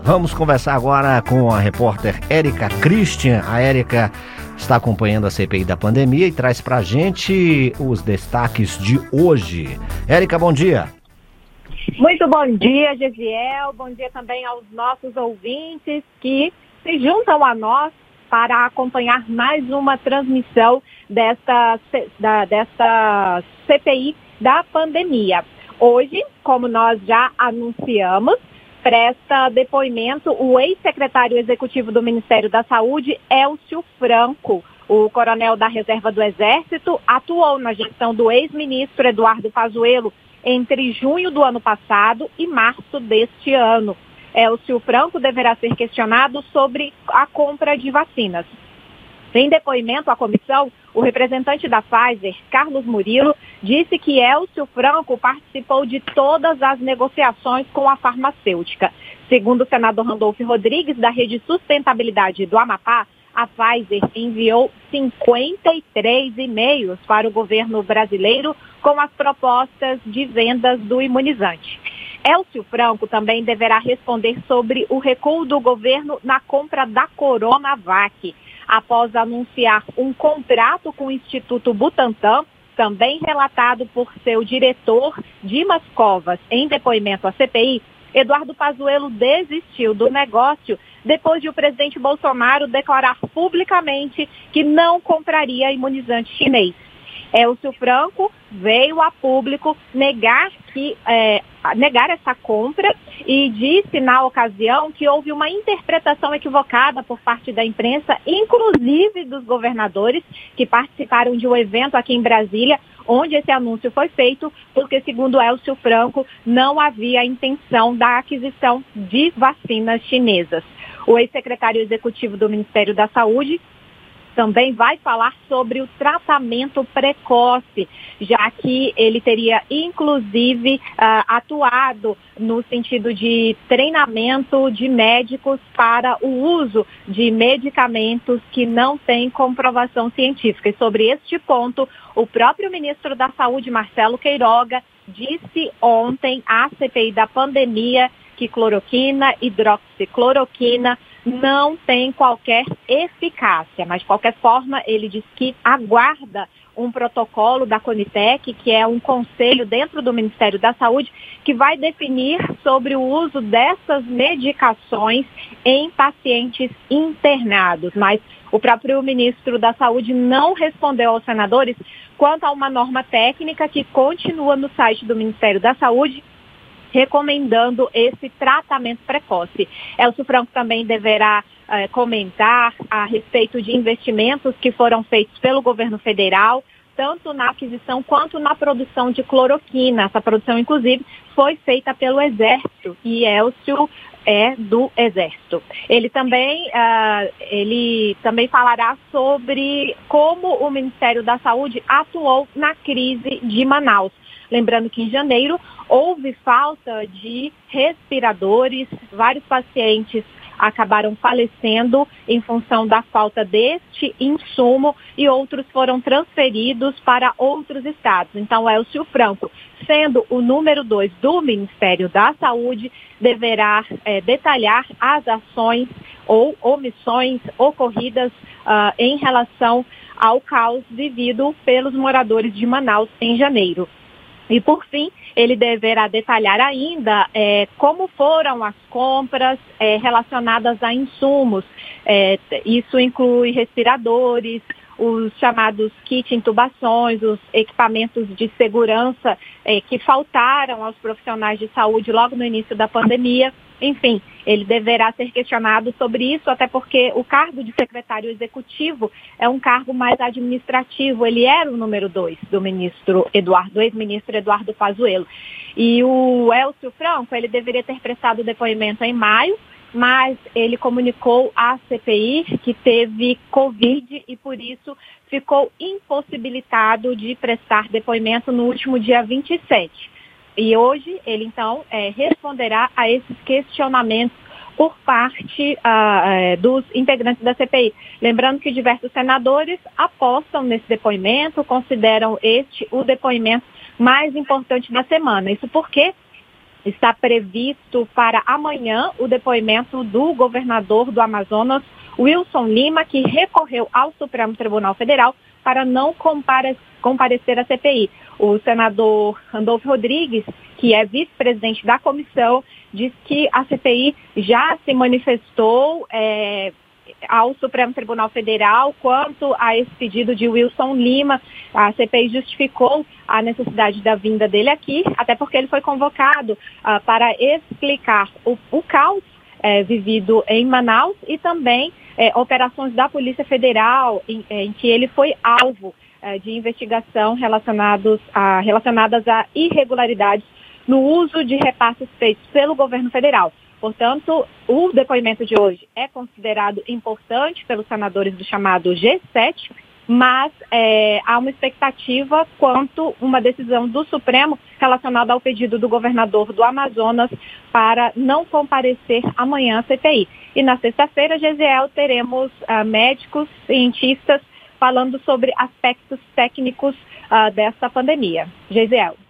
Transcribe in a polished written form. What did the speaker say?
Vamos conversar agora com a repórter Érica Christian. A Érica está acompanhando a CPI da pandemia e traz pra gente os destaques de hoje. Érica, bom dia. Muito bom dia, Gesiel. Bom dia também aos nossos ouvintes que se juntam a nós para acompanhar mais uma transmissão desta CPI da pandemia. Hoje, como nós já anunciamos, presta depoimento o ex-secretário executivo do Ministério da Saúde, Élcio Franco. O coronel da Reserva do Exército atuou na gestão do ex-ministro Eduardo Pazuello entre junho do ano passado e março deste ano. Élcio Franco deverá ser questionado sobre a compra de vacinas. Em depoimento à comissão, o representante da Pfizer, Carlos Murilo, disse que Élcio Franco participou de todas as negociações com a farmacêutica. Segundo o senador Randolfo Rodrigues, da Rede Sustentabilidade do Amapá, a Pfizer enviou 53 e-mails para o governo brasileiro com as propostas de vendas do imunizante. Élcio Franco também deverá responder sobre o recuo do governo na compra da Coronavac. Após anunciar um contrato com o Instituto Butantan, também relatado por seu diretor, Dimas Covas, em depoimento à CPI, Eduardo Pazuello desistiu do negócio depois de o presidente Bolsonaro declarar publicamente que não compraria imunizante chinês. Élcio Franco veio a público negar essa compra e disse na ocasião que houve uma interpretação equivocada por parte da imprensa, inclusive dos governadores que participaram de um evento aqui em Brasília, onde esse anúncio foi feito, porque, segundo Élcio Franco, não havia intenção da aquisição de vacinas chinesas. O ex-secretário executivo do Ministério da Saúde também vai falar sobre o tratamento precoce, já que ele teria, inclusive, atuado no sentido de treinamento de médicos para o uso de medicamentos que não têm comprovação científica. E sobre este ponto, o próprio ministro da Saúde, Marcelo Queiroga, disse ontem à CPI da pandemia que cloroquina, hidroxicloroquina não tem qualquer eficácia, mas de qualquer forma ele diz que aguarda um protocolo da Conitec, que é um conselho dentro do Ministério da Saúde, que vai definir sobre o uso dessas medicações em pacientes internados. Mas o próprio ministro da Saúde não respondeu aos senadores quanto a uma norma técnica que continua no site do Ministério da Saúde, recomendando esse tratamento precoce. Élcio Franco também deverá comentar a respeito de investimentos que foram feitos pelo governo federal, tanto na aquisição quanto na produção de cloroquina. Essa produção, inclusive, foi feita pelo Exército e Élcio é do Exército. Ele também falará sobre como o Ministério da Saúde atuou na crise de Manaus. Lembrando que em janeiro houve falta de respiradores, vários pacientes acabaram falecendo em função da falta deste insumo e outros foram transferidos para outros estados. Então, Élcio Franco, sendo o número 2 do Ministério da Saúde, deverá detalhar as ações ou omissões ocorridas em relação ao caos vivido pelos moradores de Manaus em janeiro. E, por fim, ele deverá detalhar ainda como foram as compras relacionadas a insumos. Isso inclui respiradores, os chamados kit intubações, os equipamentos de segurança que faltaram aos profissionais de saúde logo no início da pandemia. Enfim, ele deverá ser questionado sobre isso, até porque o cargo de secretário executivo é um cargo mais administrativo. Ele era o número 2 do ex-ministro Eduardo Pazuello. E o Élcio Franco, ele deveria ter prestado depoimento em maio, mas ele comunicou à CPI que teve Covid e, por isso, ficou impossibilitado de prestar depoimento no último dia 27. E hoje ele, então, responderá a esses questionamentos por parte dos integrantes da CPI. Lembrando que diversos senadores apostam nesse depoimento, consideram este o depoimento mais importante da semana. Isso porque está previsto para amanhã o depoimento do governador do Amazonas, Wilson Lima, que recorreu ao Supremo Tribunal Federal para não comparecer à CPI. O senador Randolfo Rodrigues, que é vice-presidente da comissão, diz que a CPI já se manifestou ao Supremo Tribunal Federal quanto a esse pedido de Wilson Lima. A CPI justificou a necessidade da vinda dele aqui, até porque ele foi convocado para explicar o caos vivido em Manaus e também operações da Polícia Federal em que ele foi alvo de investigação relacionadas a irregularidades no uso de repasses feitos pelo governo federal. Portanto, o depoimento de hoje é considerado importante pelos senadores do chamado G7, mas há uma expectativa quanto uma decisão do Supremo relacionada ao pedido do governador do Amazonas para não comparecer amanhã à CPI. E na sexta-feira, Gesiel, teremos médicos, cientistas falando sobre aspectos técnicos dessa pandemia. Gesiel.